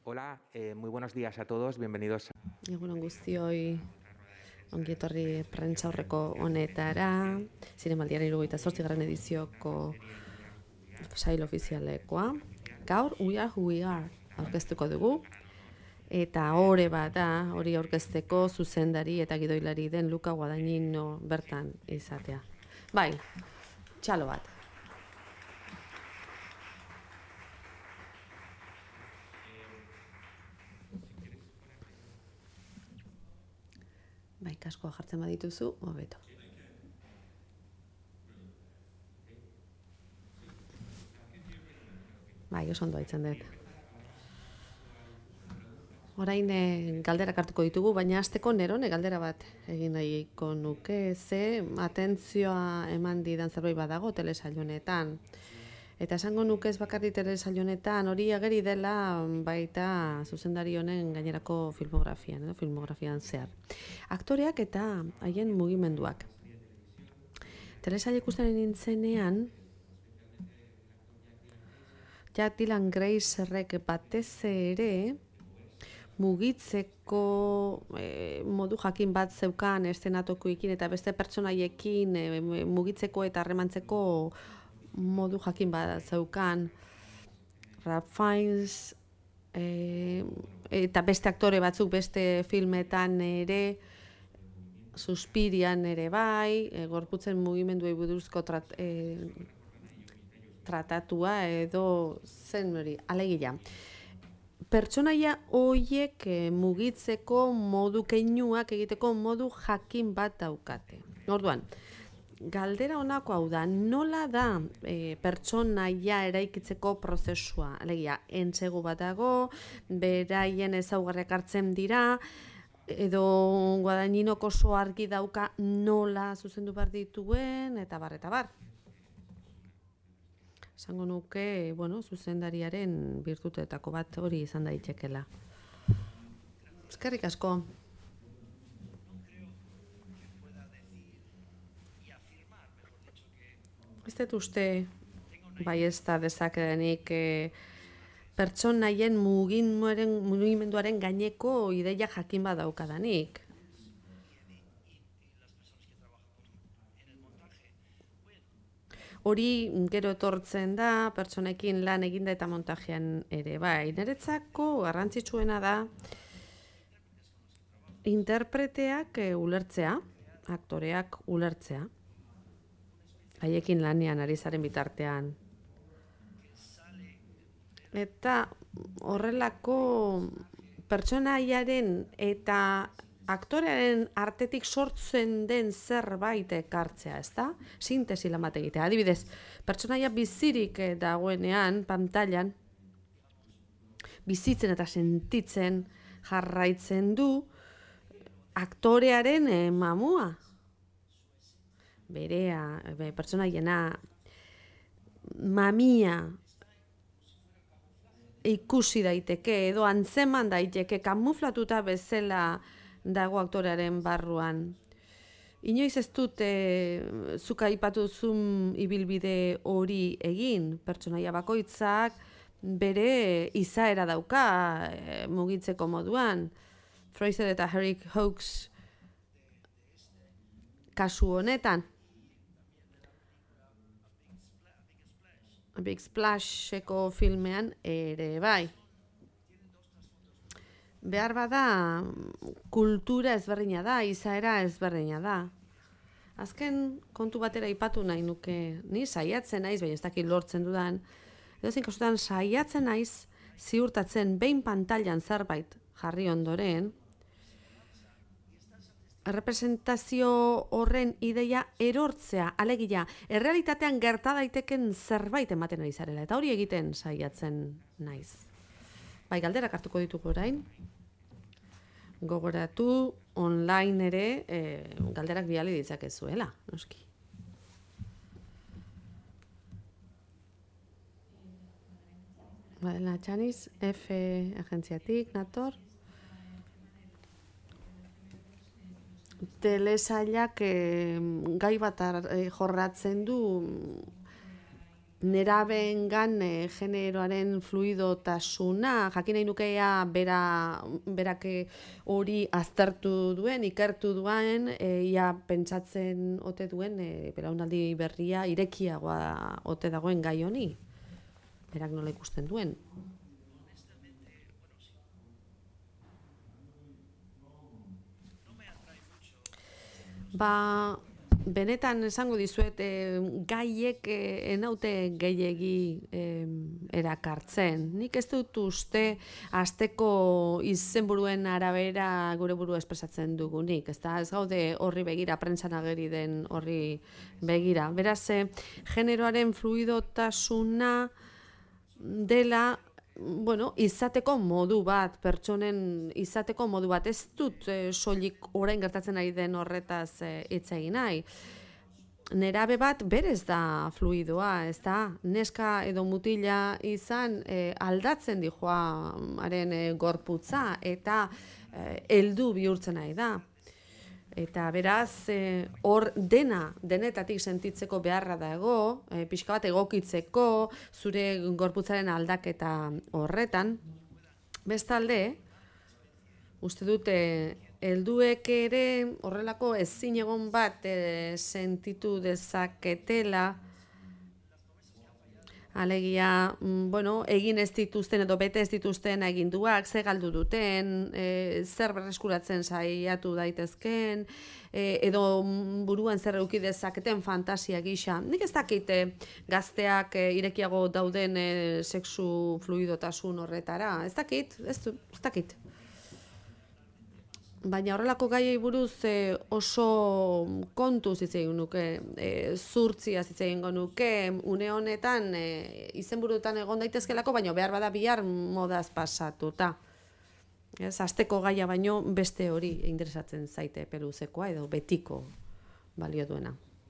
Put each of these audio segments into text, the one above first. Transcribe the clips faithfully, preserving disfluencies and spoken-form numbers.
Hola, eh, muy buenos días a todos, bienvenidos. Egunon guztioi ongi etorri prentsaurreko honetara, Zinemaldiaren hirurogeita zortzigarren edizioko sail ofizialekoa. Gaur We Are Who We Are aurkeztuko dugu, eta ore bat da, hori aurkezteko zuzendari eta gidoilari den Luca Guadagnino bertan izatea. Bai, txalo bat. Bai, kaskoa jartzen badituzu, hobeto. Bai, oso ondo haitzen dut. Orain e, galderak hartuko ditugu, baina hasteko Nerone galdera bat egin nahiko nuke, ze atentzioa eman didan zerbait badago telesail honetan. Eta esango nuke ez bakarrik telesail honetan, hori ageri dela baita zuzendari honen gainerako filmografian, edo filmografian zehar. Aktoreak eta haien mugimenduak. Telesail ikusten nintzenean, ja Dylan Gracerrek batez ere mugitzeko e, modu jakin bat zeukan eszenatokoekin eta beste pertsonaiekin e, mugitzeko eta harremantzeko modu jakin bat zeukan. Ralph Fiennes e, eta beste aktore batzuk beste filmetan ere, Suspirian ere bai, e, gorputzen mugimenduei buruzko trat, e, tratatua edo zen hori, alegia. Pertsonaia hoiek e, mugitzeko modu keinuak egiteko modu jakin bat daukate. Orduan, galdera honako hau da, nola da e, pertsonaia eraikitzeko prozesua? Alegia, entsegu bat dago, beraien ezaugarriak hartzen dira, edo Guadagninok oso argi dauka nola zuzendu behar dituen, eta bar, eta bar. Esango nuke, bueno, zuzendariaren birtuteetako bat hori izan daitekela. Eskerrik asko. Ez dut uste bai ez da dezakedenik e, pertsonaien mugimenduaren gaineko ideia jakin bat daukadanik. Hori gero etortzen da, pertsonekin lan eginda eta montajean ere. Bai, niretzako garrantzitsuena da interpreteak e, ulertzea, aktoreak ulertzea, haiekin lanean ari zaren bitartean. Eta horrelako pertsonaiaren eta aktorearen artetik sortzen den zerbait ekartzea, ezta? Sintesi lan bat egitea. Adibidez, pertsonaia bizirik dagoenean pantailan bizitzen eta sentitzen jarraitzen du aktorearen eh, mamua. Berea, be, pertsonaiena mamia ikusi daiteke edo antzeman daiteke kamuflatuta bezala dago aktorearen barruan. Inoiz ez dut e, zuk aipatu zuen ibilbide hori egin, pertsonaia bakoitzak bere izaera dauka e, mugitzeko moduan. Fraser eta Eric Hawkes kasu honetan. Big Splasheko filmean ere bai. Behar bada kultura ezberdina da, izaera ezberdina da. Azken kontu batera aipatu nahi nuke, ni saiatzen naiz, baina ez dakit lortzen dudan, edozein kasutan saiatzen naiz ziurtatzen behin pantailan zerbait jarri ondoren, errepresentazio horren ideia erortzea, alegia, errealitatean gerta daiteken zerbait ematen ari zarela, eta hori egiten saiatzen naiz. Bai, galderak hartuko ditugu orain. Gogoratu online ere e, galderak bidali ditzakezuela, noski. Badela Txaniz, F agentziatik, nator. Telesailak e, gai bat e, jorratzen du nerabengan e, generoaren fluidotasuna, jakin nahi nukea bera, berak hori aztertu duen, ikertu duen, e, ia pentsatzen ote duen e, belaunaldi berria irekiagoa ote dagoen gai honi. Berak nola ikusten duen. Ba, benetan esango dizuet, e, gaiek e, enaute gehiegi e, erakartzen. Nik ez dut uste asteko izenburuen arabera gure burua espresatzen dugunik. Ez da, ez gaude horri begira, prentsan ageri den horri begira. Beraz, e, generoaren fluidotasuna dela, bueno, izateko modu bat, pertsonen izateko modu bat, ez dut e, soilik orain gertatzen ari den horretaz e, hitz egin nahi. Nerabe bat berez da fluidoa, ez da, neska edo mutila izan e, aldatzen dijoa haren e, gorputza eta e, heldu bihurtzen nahi da. Eta beraz, hor e, dena, denetatik sentitzeko beharra dago, e, pixka bat egokitzeko, zure gorputzaren aldaketa horretan. Bestalde, uste dute, helduek ere horrelako ezinegon bat e, sentitu dezaketela, alegia, bueno, egin ez dituzten edo bete ez dituzten aginduak, ze galdu duten, e, zer berreskuratzen saiatu daitezken, e, edo buruan zer eduki dezaketen fantasia gisa. Nik ez dakit e, gazteak e, irekiago dauden e, sexu fluidotasun horretara. Ez dakit, ez, ez dakit. Baina horrelako gaiei buruz e, oso kontuz hitz egin nuke, e, zurtziaz hitz egingo nuke, une honetan e, izenburuetan egon daitezkelako, baina behar bada bihar modaz pasatuta. Ez, asteko gaia baino beste hori interesatzen zaite peluzekoa edo betiko balio duena.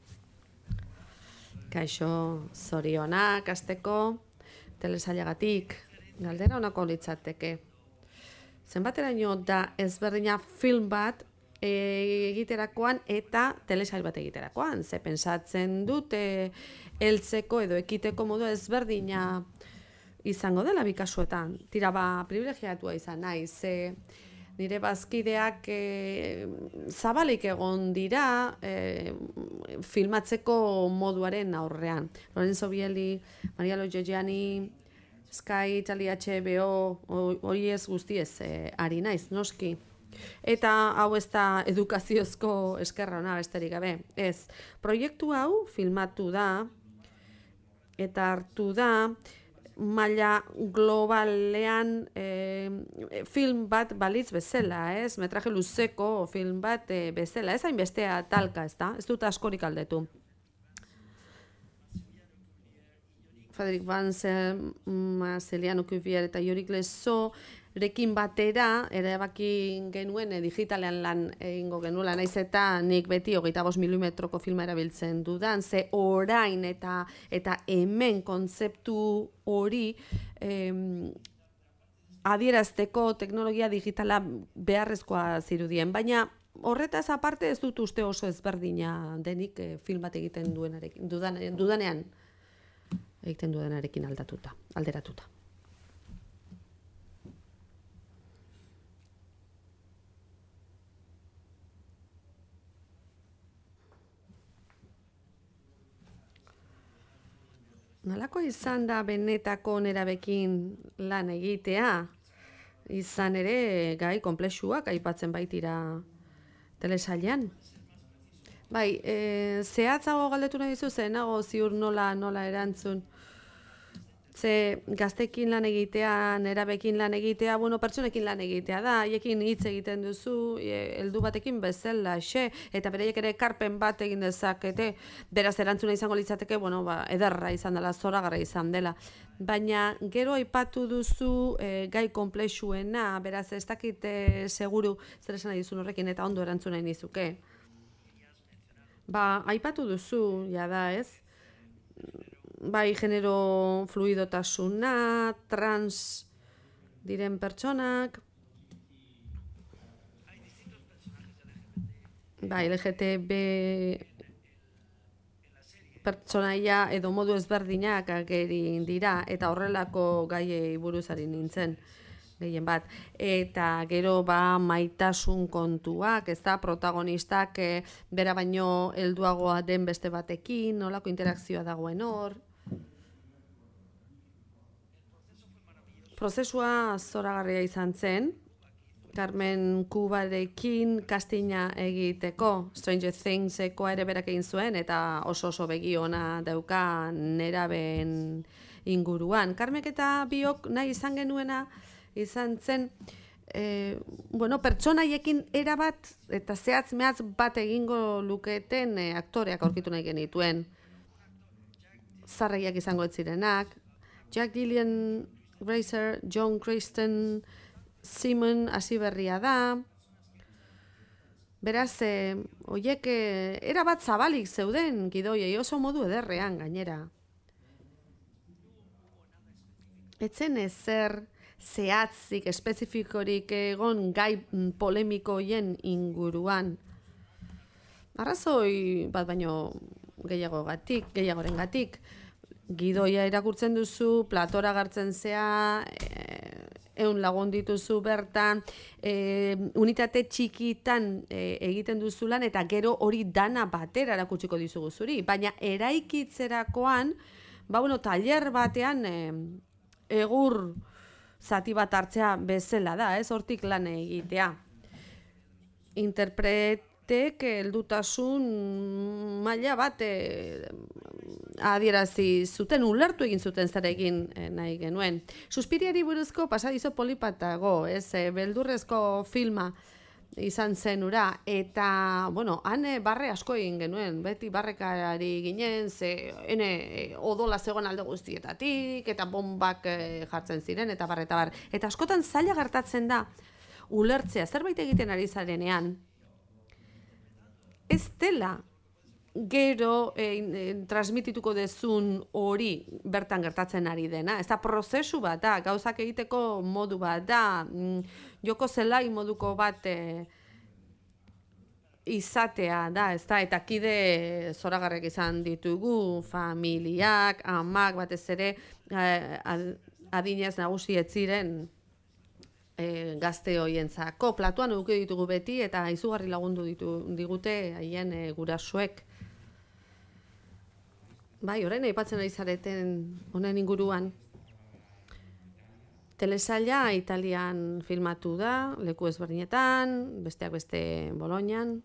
Kaixo, zorionak asteko telesailagatik, galdera honako litzateke. Zenbateraino da ezberdina film bat egiterakoan eta telesail bat egiterakoan. Ze pentsatzen dute heltzeko edo ekiteko modu ezberdina izango dela bikasuetan. Tira ba, privilegiatua izan nahi, ze nire bazkideak e, zabalik egon dira e, filmatzeko moduaren aurrean. Lorenzo Bieli, Maria Logiani, Sky, Italia, H B O, hori ez guztiez eh, ari naiz, noski. Eta hau ez da edukaziozko eskerra ona besterik gabe. Ez, proiektu hau filmatu da eta hartu da maila globalean eh, film bat balitz bezala, ez? Metraje luzeko film bat eh, bezala, ez hainbestea talka, ez da? Ez dut askorik aldetu. Frederic Vance, Celiano Cuvier eta Yorick Lesso rekin batera erabaki genuen e, digitalean lan egingo genuela, naiz eta nik beti hogeita bost milimetroko filma erabiltzen dudan, ze orain eta eta hemen kontzeptu hori em, adierazteko teknologia digitala beharrezkoa zirudien, baina horretaz aparte ez dut uste oso ezberdina denik e, film bat egiten duenarekin, dudan, dudanean. egiten duenarekin aldatuta, alderatuta. Nolako izan da benetako nerabekin lan egitea? Izan ere gai konplexuak aipatzen baitira telesailean. Bai, e, zehatzago galdetu nahi dizu, ze nago ziur nola, nola erantzun. Ze gaztekin lan egitea, nerabekin lan egitea, bueno, pertsonekin lan egitea da, haiekin hitz egiten duzu, heldu batekin bezala, xe, eta bereiek ere ekarpen bat egin dezakete, beraz erantzuna izango litzateke, bueno, ba, ederra izan dela, zoragarra izan dela. Baina gero aipatu duzu e, gai konplexuena, beraz ez dakit e, seguru zer esan nahi duzun horrekin eta ondo erantzuna nizuke. Ba, aipatu duzu, ja da, ez? Bai, genero fluidotasuna, trans diren pertsonak, bai, L G T B pertsonaia edo modu ezberdinak ageri dira, eta horrelako gaiei buruz ari nintzen gehien bat. Eta gero ba maitasun kontuak, ez da, protagonistak e, bera baino helduagoa den beste batekin, nolako interakzioa dagoen hor. Prozesua zoragarria izan zen, Carmen Cubarekin castinga egiteko, Stranger Things-ekoa ere berak egin zuen, eta oso oso begi ona dauka neraben inguruan. Carmek eta biok nahi izan genuena, izan zen, e, bueno, pertsonaiekin erabat eta zehatz mehatz bat egingo luketen e, aktoreak aurkitu nahi genituen. Zarreiak izango ez zirenak, Jack Gillian Grazer, John Kristen, Simon hasi berria da. Beraz, e, oiek e, erabat zabalik zeuden gidoiei, oso modu ederrean gainera. Etzen ezer zehatzik, espezifikorik egon gai polemikoien inguruan. Arrazoi bat baino gehiagogatik, gehiagorengatik. Gidoia irakurtzen duzu, platora gartzen zea, e, ehun lagun dituzu bertan, e, unitate txikitan e, egiten duzu lan, eta gero hori dana batera erakutsiko dizugu zuri. Baina eraikitzerakoan, ba, bueno, taller batean e, egur zati bat hartzea bezala da, ez, hortik lan egitea. Interpretek heldutasun maila bat e, adierazi zuten, ulertu egin zuten zer egin e, nahi genuen. Suspiriari buruzko pasadizo polipatago, ez, e, beldurrezko filma izan zen ura, eta, bueno, han barre asko egin genuen, beti barrekari ginen, ze ene e, odola zegoen alde guztietatik, eta bombak e, jartzen ziren, eta bar, eta bar. Eta askotan zaila gertatzen da, ulertzea, zerbait egiten ari zarenean, ez dela, gero e, transmitituko dezun hori bertan gertatzen ari dena. Ez da prozesu bat da, gauzak egiteko modu bat da, joko zelai moduko bat e, izatea da, ez da, eta kide zoragarrek izan ditugu, familiak, amak, batez ere, adinez nagusi ez ziren e, gazte hoientzako. Platuan eduki ditugu beti, eta izugarri lagundu ditu, digute haien e, gurasoek. Bai, orain aipatzen ari zareten honen inguruan. Telesaila Italian filmatu da, leku ezberdinetan, besteak beste Bolognan.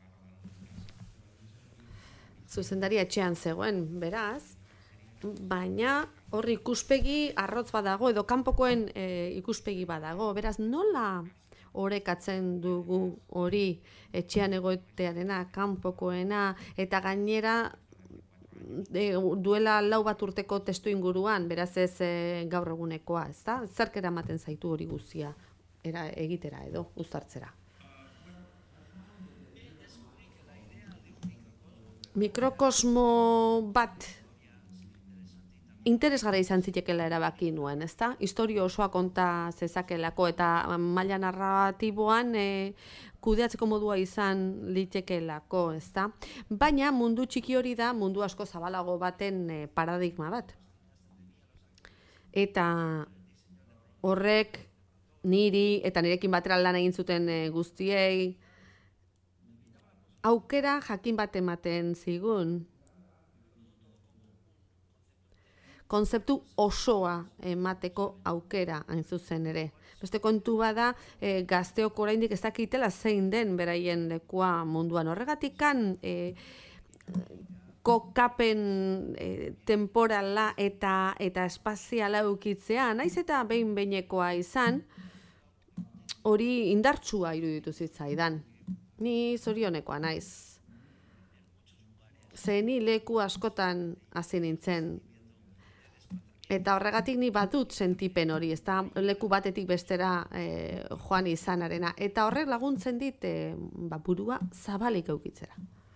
Zuzendaria etxean zegoen, beraz, baina hor ikuspegi arrotz badago, edo kanpokoen e, ikuspegi badago. Beraz, nola orekatzen dugu hori etxean egotearena, kanpokoena, eta gainera E, duela lau bat urteko testu inguruan, beraz ez e, gaur egunekoa, ez da? Zerk eramaten zaitu hori guztia era, egitera edo uztartzera. Mikrokosmo bat interesgarra izan zitekela erabaki nuen, ez da? Historio osoa konta zezakelako, eta maila narratiboan e, kudeatzeko modua izan litekelako, ez da? Baina mundu txiki hori da mundu asko zabalago baten e, paradigma bat. Eta horrek niri eta nirekin batera lan egin zuten e, guztiei aukera jakin bat ematen zigun. Konzeptu osoa emateko aukera hain zuzen ere. Beste kontu bada e, gazteok oraindik ez dakitela zein den beraien lekua munduan. Horregatikan e, kokapen e, temporala eta eta espaziala eukitzea, naiz eta behin behinekoa izan, hori indartsua iruditu zitzaidan. Ni zorionekoa naiz. Ze ni leku askotan hasi nintzen. Eta horregatik ni badut sentipen hori, ez da leku batetik bestera e, joan izanarena. Eta horrek laguntzen dit e, ba, burua zabalik eukitzera.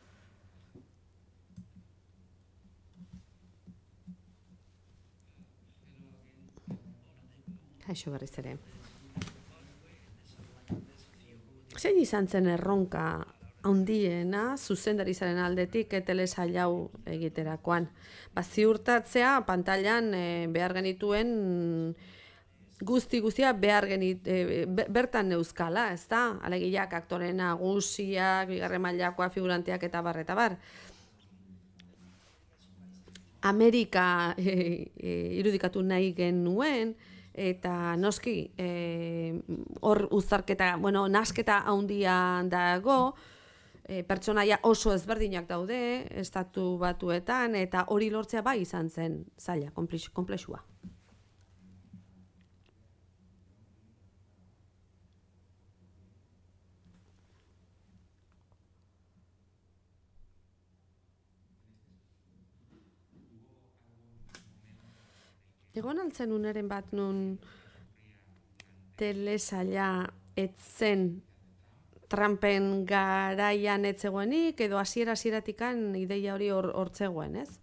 Kaixo berriz ere. Zein izan zen erronka handiena zuzendarizaren aldetik telesail hau egiterakoan. Ba, ziurtatzea pantailan e, behar genituen guzti guztia behar genit, e, bertan neuzkala, ez da? Alegiak aktore nagusiak, bigarren mailakoak, figuranteak eta bar, eta bar. Amerika e, e, irudikatu nahi genuen, eta noski hor e, uztarketa, bueno, nasketa handia dago, e, pertsonaia oso ezberdinak daude, estatu batuetan, eta hori lortzea bai izan zen zaila, konplexua. Egon altzen uneren bat nun telesaila etzen Trumpen garaian etzegoenik, edo hasiera hasieratik ideia hori hortzegoen, ez?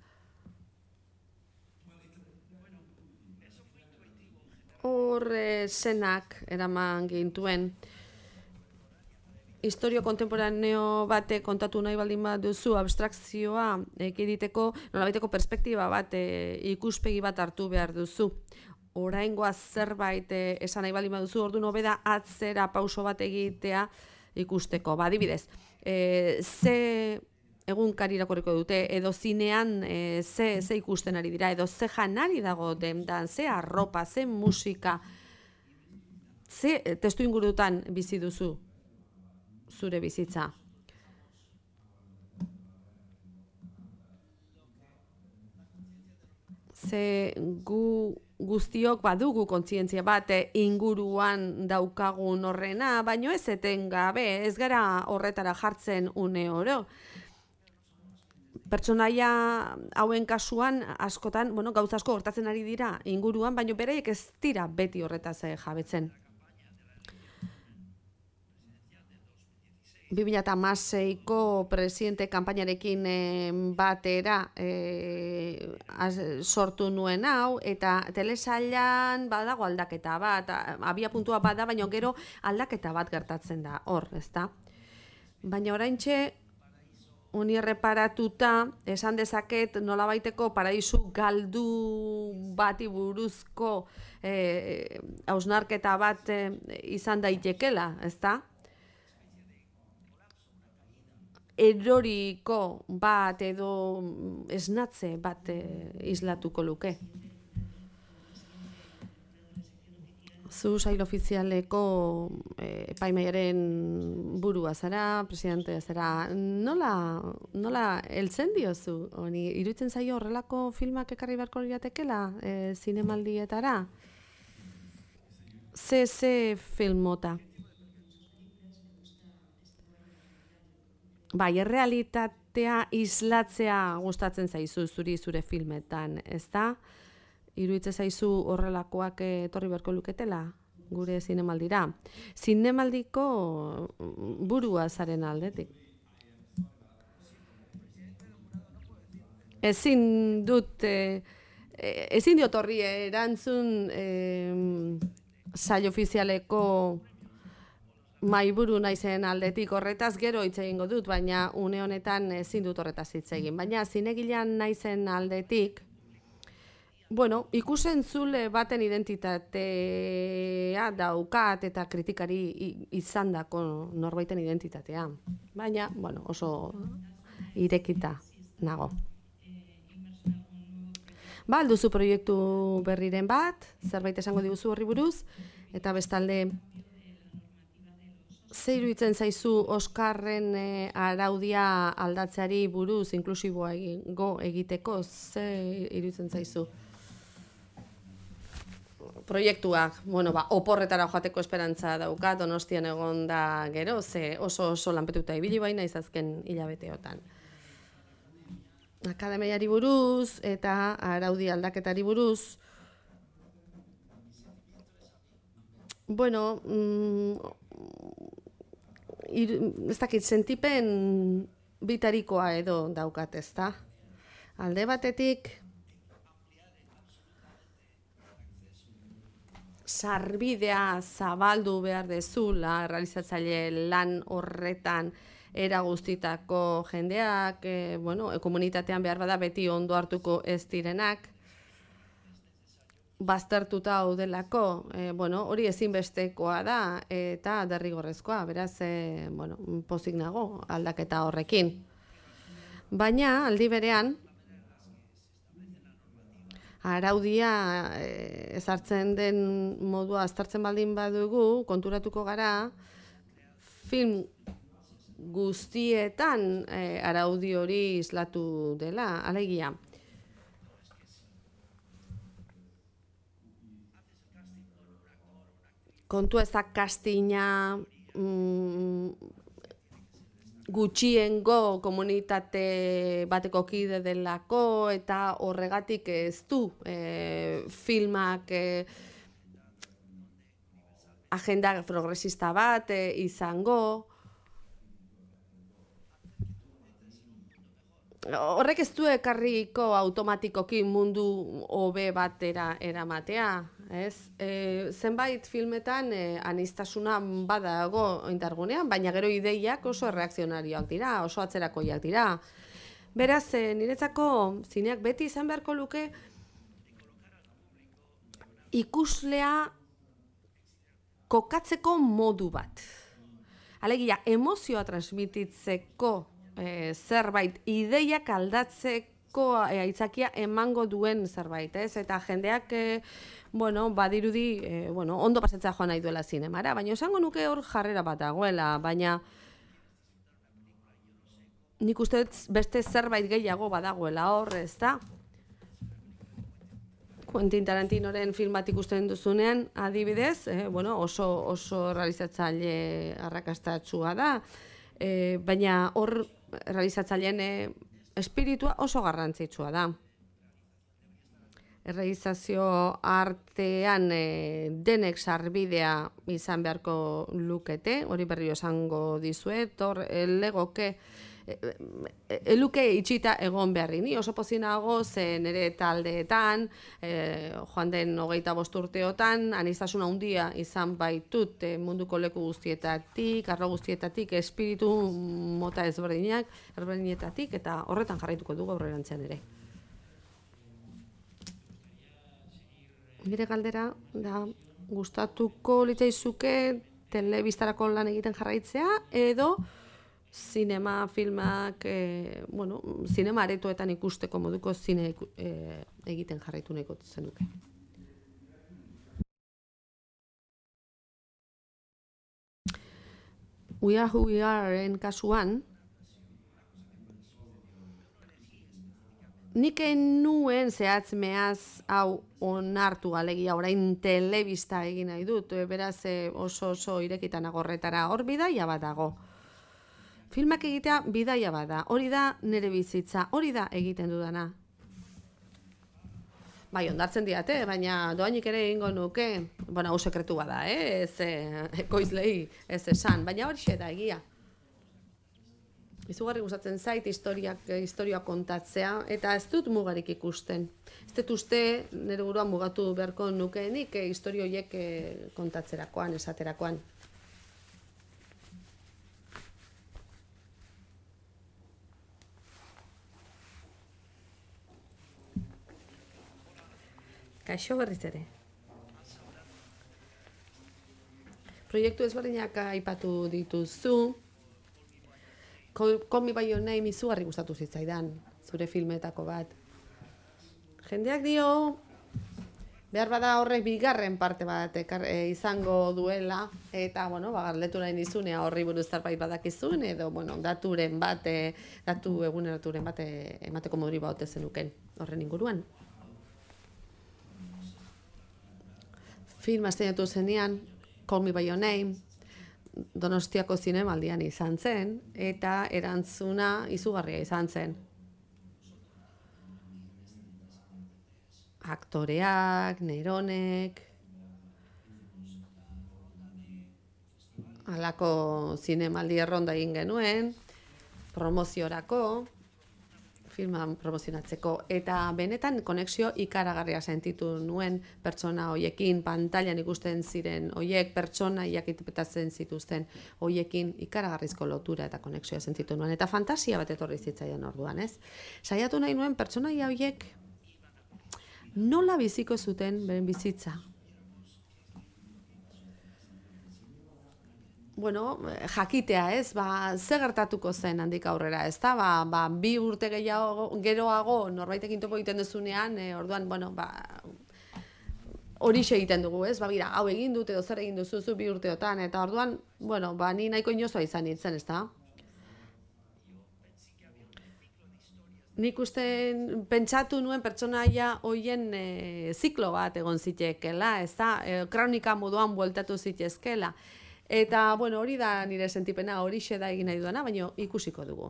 Hor senak eraman gintuen. Historio kontemporaneo bate kontatu nahi baldin bat duzu, abstrakzioa ekiditeko, nolabaiteko perspektiba bat, e, ikuspegi bat hartu behar duzu. Oraingoa zerbait e, esan nahi baldin bat duzu, orduan hobeda atzera pauso bat egitea ikusteko. Ba, adibidez, e, ze egunkari irakurriko dute, edo zinean e, ze, ze ikusten ari dira, edo ze janari dago dendan, ze arropa, ze musika, ze testu ingurutan bizi duzu zure bizitza. Ze gu guztiok badugu kontzientzia bat inguruan daukagun horrena, baino ez etengabe, ez gara horretara jartzen une oro. Pertsonaia hauen kasuan askotan, bueno, gauza asko hortatzen ari dira inguruan, baino beraiek ez dira beti horretaz jabetzen. bi mila hamaseiko presidente kanpainarekin batera e, az, sortu nuen hau, eta telesailan badago aldaketa bat, abia puntua bada, baina gero aldaketa bat gertatzen da, hor, ezta? Baina oraintxe, honi erreparatuta, esan dezaket nolabaiteko paraisu galdu bati buruzko e, hausnarketa bat e, izan daitekela, ezta? Eroriko bat edo esnatze bat islatuko luke. Zu sail ofizialeko epaimaiaren burua zara, presidentea zara, nola, nola heltzen diozu? Honi, iruditzen zaio horrelako filmak ekarri beharko liratekela e, zinemaldietara? Ze, ze filmota? Bai, errealitatea islatzea gustatzen zaizu zuri zure filmetan, ezta? Iruditzen zaizu horrelakoak etorri beharko luketela gure zinemaldira. Zinemaldiko burua zaren aldetik. Ezin dut, e, ezin diot horri erantzun e, sail ofizialeko mahaiburu naizen aldetik, horretaz gero hitz egingo dut, baina une honetan ezin dut horretaz hitz egin. Baina zinegilean naizen aldetik, bueno, ikusentzule baten identitatea daukat eta kritikari izandako norbaiten identitatea. Baina, bueno, oso irekita nago. Ba, alduzu proiektu berriren bat, zerbait esango diguzu horri buruz, eta bestalde, ze iruditzen zaizu Oskarren e, araudia aldatzeari buruz inklusiboa egiteko, ze iruditzen zaizu? Proiektuak, bueno, ba, oporretara joateko esperantza daukat, Donostian egon da gero, ze oso oso lanpetuta ibili baina izazken hilabeteotan. Akademiari buruz eta araudi aldaketari buruz, bueno, mm, ez dakit, sentipen bitarikoa edo daukat, ezta? Alde batetik, sarbidea zabaldu behar dezula, realizatzaile lan horretan era guztitako jendeak, e, bueno, komunitatean behar bada beti ondo hartuko ez direnak, baztertuta daudelako, e, bueno, hori ezinbestekoa da eta derrigorrezkoa, beraz, e, bueno, pozik nago aldaketa horrekin. Baina, aldi berean, araudia e, ezartzen den modua aztertzen baldin badugu, konturatuko gara, film guztietan e, araudi hori islatu dela, alegia. Kontua ez da castinga mm, gutxiengo komunitate bateko kide delako eta horregatik ez du e, filmak e, agenda progresista bat e, izango. Horrek ez du ekarriko automatikoki mundu hobe batera eramatea, ez? E, zenbait filmetan e, aniztasuna badago indargunean, baina gero ideiak oso erreakzionarioak dira, oso atzerakoiak dira. Beraz, e, niretzako zineak beti izan beharko luke ikuslea kokatzeko modu bat. Alegia, emozioa transmititzeko E, zerbait, ideiak aldatzeko e, aitzakia emango duen zerbait, ez? Eta jendeak, e, bueno, badirudi, e, bueno, ondo pasatzea joan nahi duela zinemara, baina esango nuke hor jarrera bat dagoela, baina nik uste beste zerbait gehiago badagoela hor, ez da? Quentin Tarantinoren film bat ikusten duzunean, adibidez, e, bueno, oso, oso realizatzaile arrakastatsua da, e, baina hor realizatzaileen e, espiritua oso garrantzitsua da. Errealizazio artean e, denek sarbidea izan beharko lukete, hori berriro esango dizuet, hor legoke eluke itxita egon beharri. Ni oso pozinago ze nire taldeetan, e, joan den hogeita bost urteotan, aniztasuna handia izan baitut e, munduko leku guztietatik, arlo guztietatik, espiritu mota ezberdinak, ezberdinetatik, eta horretan jarraituko dugu aurrerantzean ere. Nire galdera da, gustatuko litzaizuke telebistarako lan egiten jarraitzea, edo zinema filmak, e, bueno, zinema aretoetan ikusteko moduko zine e, egiten jarraitu nahiko zenuke. We Are Who We Are-en kasuan, nik nuen zehatz mehaz hau onartu, alegia orain telebista egin nahi dut, beraz oso oso irekitan agorretara hor bidaia bat dago. Filmak egitea bidaia bada, hori da nire bizitza, hori da egiten dudana. Bai, ondartzen diate, baina doainik ere egingo nuke, bueno, hau sekretu bada, eh? Ez ekoizlei ez esan, baina hori da egia. Izugarri gustatzen zait historiak, historia kontatzea, eta ez dut mugarik ikusten. Ez dut uste nire buruan mugatu beharko nukeenik historio horiek kontatzerakoan, esaterakoan. Kaixo berriz ere. Proiektu ezberdinak aipatu dituzu. Call Me By Your Name izugarri gustatu zitzaidan, zure filmetako bat. Jendeak dio, behar bada horrek bigarren parte bat ekar, e, izango duela, eta, bueno, galdetu nahi nizunea horri buruz zerbait badakizun, edo, bueno, daturen bat, e, datu eguneraturen bat e, emateko moduri bat zenuken horren inguruan. Film estrenatu zenean, Call Me By Your Name, Donostiako zinemaldian izan zen, eta erantzuna izugarria izan zen. Aktoreak, neronek, halako zinemaldi erronda egin genuen, promoziorako, filma promozionatzeko. Eta benetan konexio ikaragarria sentitu nuen pertsona hoiekin, pantailan ikusten ziren hoiek, pertsonaiak interpretatzen zituzten hoiekin ikaragarrizko lotura eta konexioa sentitu nuen. Eta fantasia bat etorri zitzaion orduan, ez? Saiatu nahi nuen pertsonaia hoiek nola biziko zuten beren bizitza. Bueno, jakitea, ez, ba, ze gertatuko zen handik aurrera, ez da, ba, ba, bi urte gehiago, geroago norbaitekin topo egiten duzunean, e, orduan, bueno, ba, horixe egiten dugu, ez, ba, bira, hau egin dut edo zer egin duzuzu bi urteotan, eta orduan, bueno, ba, ni nahiko inozoa izan nintzen, ez da. Nik uste pentsatu nuen pertsonaia hoien e, ziklo bat egon zitekeela, ez da, e, kronika moduan bueltatu zitezkela. Eta, bueno, hori da nire sentipena, horixe da egin nahi duena, baina ikusiko dugu.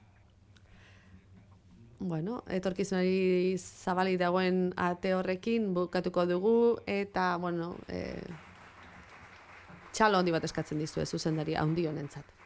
Bueno, etorkizunari zabalik dagoen ate horrekin bukatuko dugu, eta, bueno, e, txalo handi bat eskatzen dizue zuzendari handi honentzat.